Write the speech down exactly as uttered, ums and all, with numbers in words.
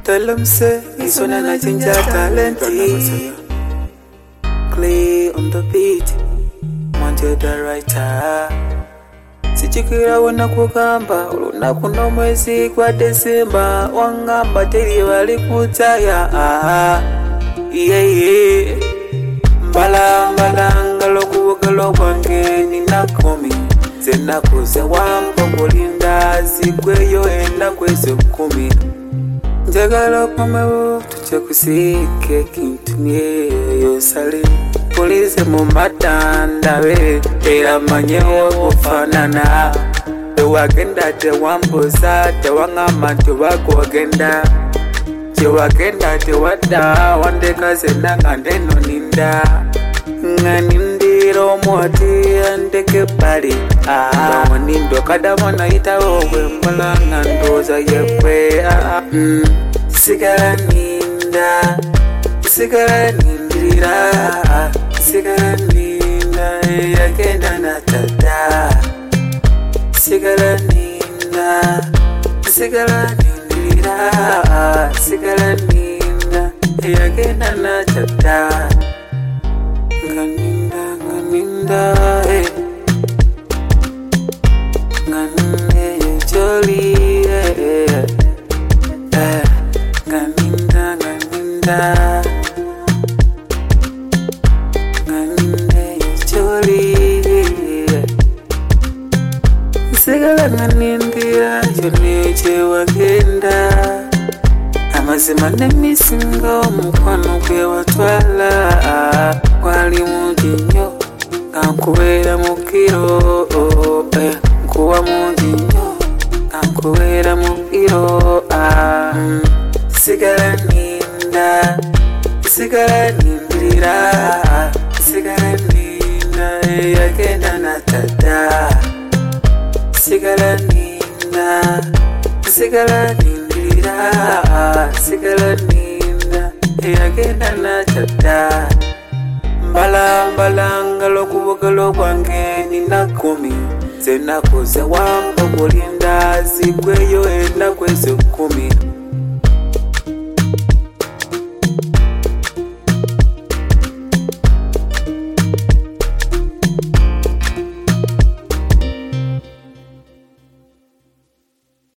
Tell them say it's one and I change your talent. Clay on the beat, Manje the writer. Sichikira wana kugamba, uluna kuno mwezi kwa Desemba. Wangamba teri wali kutaya. Yeah yeah. Mbala mbala ngalo kuwagalo kwange ninakomi. Zena kuze wampo kulinda zigweyo enda kwezi kumi. Njagala pamewo tuche kusike kintumye yosale. Polize mu matanda we era manyewo kufanana. Tewagenda tewambuza tewangama tewagenda. Tewagenda tewada wandeka zena ngandeno ninda. Nganindiro mwati andeke pari. Ah, wanindo kadamona ita owe mbala ngandoza yewe. Ah, mm. Sigara ninda, sigara nindira, sigara ninda, yakenda na tata. Sigara ninda, sigara nindira, sigara ninda, yakenda na tata. Nganinda, nganinda, eh. Nganine jolly, eh, eh. Nganinda, nganinda, nganine jolly, eh. Sigala nganindira, yoneche wagenda. Amazima nemisingo mukwano kwe watwala. Kwali mujinyo, kankubera mukiro, eh. Nkuwa mujinyo, kankubera mukiro, ah. Mm. Sigara ninda, sigara nindira, sigara ninda, yakenda na tata. Sigara ninda, sigara nindira, sigara ninda, yakenda na tata. Mbala mbala ngalo kubogalo kwange ninakomi. Zena kuze wampo kulinda zigweyo enda kwezi kumi.